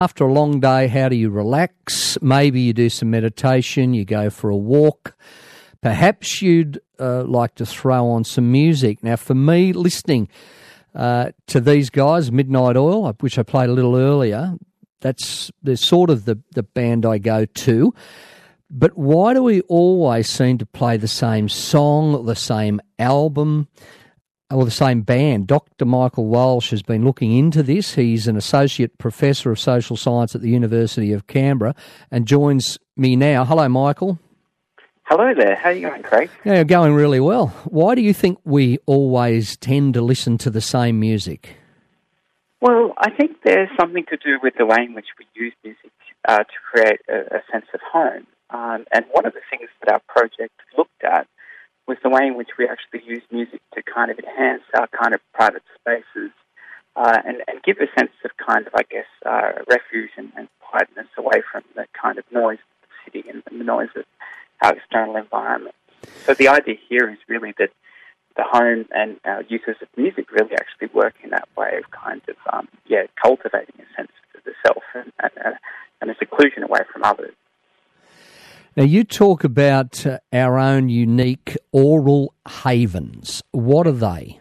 After a long day, how do you relax? Maybe you do some meditation, you go for a walk. Perhaps you'd like to throw on some music. Now, for me, listening to these guys, Midnight Oil, which I played a little earlier, they're sort of the band I go to. But why do we always seem to play the same song, or the same album, or the same band? Dr. Michael Walsh has been looking into this. He's an associate professor of social science at the University of Canberra and joins me now. Hello, Michael. Hello there. How are you going, Craig? Yeah, going really well. Why do you think we always tend to listen to the same music? Well, I think there's something to do with the way in which we use music to create a sense of home. And one of the things that our project looked at was the way in which we actually use music to kind of enhance our kind of private spaces and give a sense of kind of, I guess, refuge and quietness away from the kind of noise of the city and the noise of our external environment. So the idea here is really that the home and our uses of music really actually work in that way of kind of, cultivating a sense of the self and a seclusion away from others. Now, you talk about our own unique aural havens. What are they?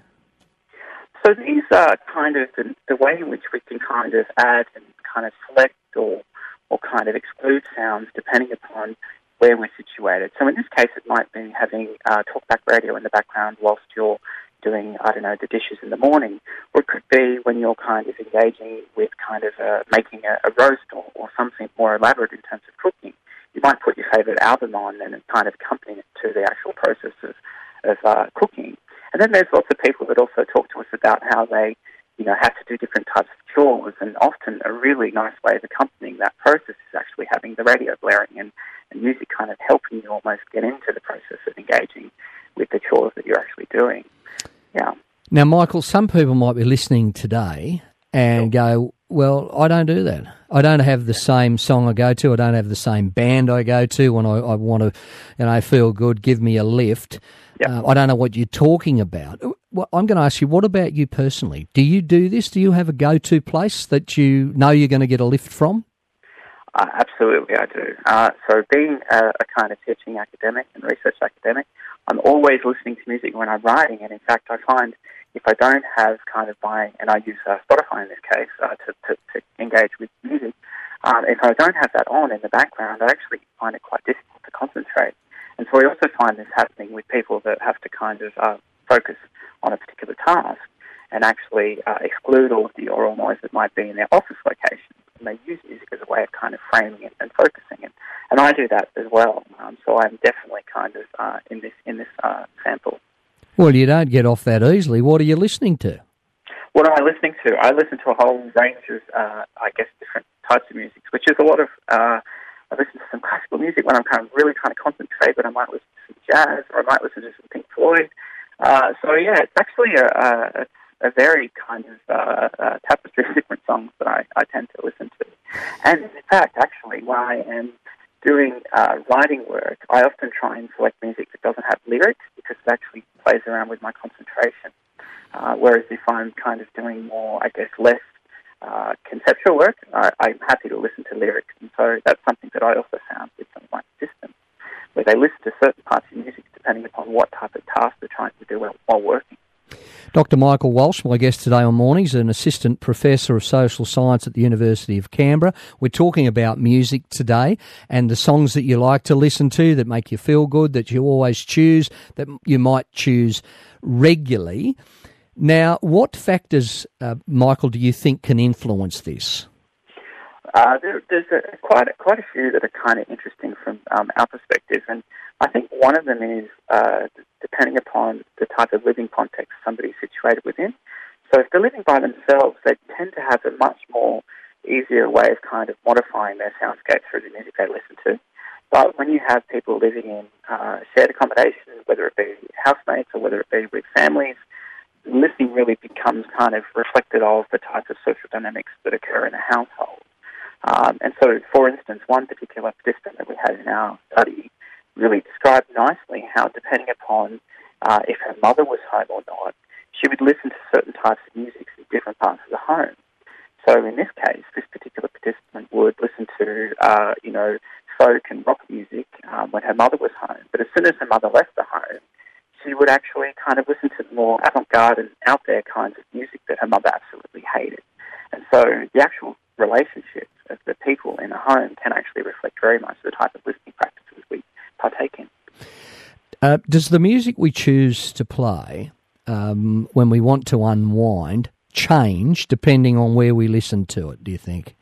So these are kind of the way in which we can kind of add and kind of select or kind of exclude sounds depending upon where we're situated. So in this case, it might be having talkback radio in the background whilst you're doing, the dishes in the morning. Or it could be when you're kind of engaging with kind of making a roast or something more elaborate in terms of cooking. You might put your favourite album on and kind of accompany it to the actual process of cooking. And then there's lots of people that also talk to us about how they, have to do different types of chores, and often a really nice way of accompanying that process is actually having the radio blaring and music kind of helping you almost get into the process of engaging with the chores that you're actually doing. Yeah. Now, Michael, some people might be listening today and go, well, I don't do that. I don't have the same song I go to. I don't have the same band I go to when I want to, feel good, give me a lift. Yep. I don't know what you're talking about. Well, I'm going to ask you, what about you personally? Do you do this? Do you have a go-to place that you know you're going to get a lift from? Absolutely, I do. So being a kind of teaching academic and research academic, I'm always listening to music when I'm writing. And in fact, I find if I don't have kind of and I use Spotify in this case to engage with music, if I don't have that on in the background, I actually find it quite difficult to concentrate. And so I also find this happening with people that have to kind of focus on a particular task and actually exclude all of the oral noise that might be in their office location. And they use music as a way of kind of framing it and focusing it. And I do that as well. So I'm definitely kind of in this sample. Well, you don't get off that easily. What are you listening to? What am I listening to? I listen to a whole range of, different types of music, which is a lot of, I listen to some classical music when I'm kind of really trying to concentrate, but I might listen to some jazz, or I might listen to some Pink Floyd. It's actually a very kind of tapestry of different songs that I tend to listen to. And in fact, actually, when I am doing writing work, I often try and select music that doesn't have lyrics because it actually plays around with my concentration. Whereas if I'm kind of doing more, less conceptual work, I'm happy to listen to lyrics. And so that's something that I also found with some of my assistants, where they listen to certain parts of music depending upon what type of task they're trying to do while working. Dr. Michael Walsh, my guest today on Mornings, an assistant professor of social science at the University of Canberra. We're talking about music today and the songs that you like to listen to that make you feel good, that you always choose, that you might choose regularly. Now, what factors, Michael, do you think can influence this? There's quite a few that are kind of interesting from our perspective, and I think one of them is depending upon the type of living context somebody's situated within. So if they're living by themselves, they tend to have a much more easier way of kind of modifying their soundscape through the music they listen to. But when you have people living in shared accommodation, whether it be housemates or whether it be with families, listening really becomes kind of reflected of the type of social dynamics that occur in a household. And so, for instance, one particular participant that we had in our study really described nicely how, depending upon if her mother was home or not, she would listen to certain types of music in different parts of the home. So in this case, this particular participant would listen to, folk and rock music when her mother was home. But as soon as her mother left the home, she would actually kind of listen to the more avant-garde and out there kinds of music that her mother absolutely hated. And so the actual relationship of the people in the home can actually reflect very much the type of listening practices we partake in. Does the music we choose to play when we want to unwind change depending on where we listen to it, do you think?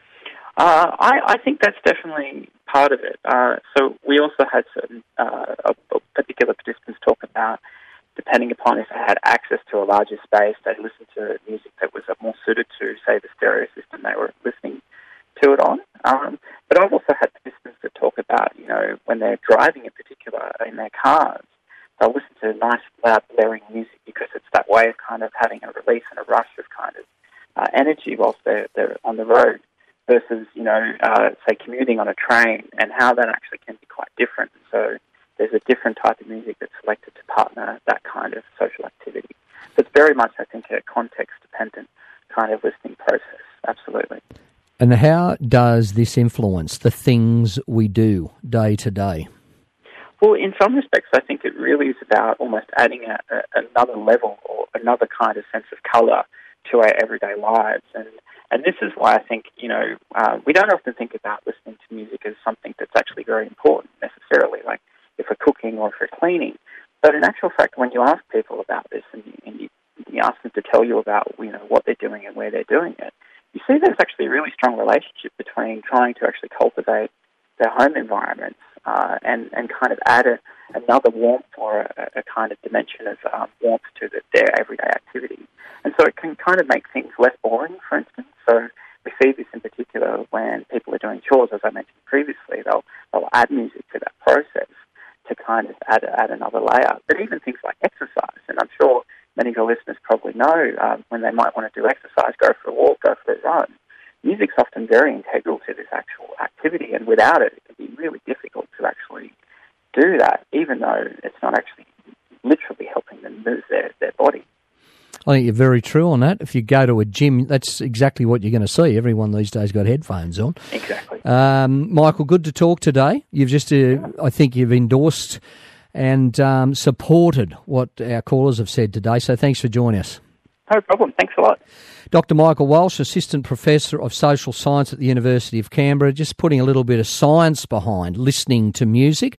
I think that's definitely part of it. So we also had certain particular participants talk about, depending upon if they had access to a larger space, they'd listen to music that was more suited to, say, the stereo system they were listening to it on. But I've also had participants that talk about, when they're driving in particular in their cars, they'll listen to nice, loud, blaring music because it's that way of kind of having a release and a rush of kind of energy whilst they're on the road versus, say, commuting on a train, and how that actually can be quite different. So there's a different type of music that's selected to partner that kind of social activity. So it's very much, I think, a context-dependent kind of listening process, absolutely. And how does this influence the things we do day to day? Well, in some respects, I think it really is about almost adding another level or another kind of sense of colour to our everyday lives. And this is why I think, we don't often think about listening to music as something that's actually very important necessarily, like if we're cooking or if we're cleaning. But in actual fact, when you ask people about this and you ask them to tell you about, what they're doing and where they're doing it, you see there's actually a really strong relationship between trying to actually cultivate their home environments and kind of add another warmth or a kind of dimension of warmth to their everyday activity. And so it can kind of make things less boring, for instance. So we see this in particular when people are doing chores, as I mentioned previously. They'll add music to that process to kind of add another layer. But even things like exercise, and I'm sure many of your listeners probably know when they might want to do exercise, go for a walk, go for a run. Music's often very integral to this actual activity, and without it, it can be really difficult to actually do that, even though it's not actually literally helping them move their body. I think you're very true on that. If you go to a gym, that's exactly what you're going to see. Everyone these days got headphones on. Exactly. Michael, good to talk today. You've just, I think you've endorsed and supported what our callers have said today, so thanks for joining us. No problem. Thanks a lot. Dr. Michael Walsh, Assistant Professor of Social Science at the University of Canberra, just putting a little bit of science behind listening to music.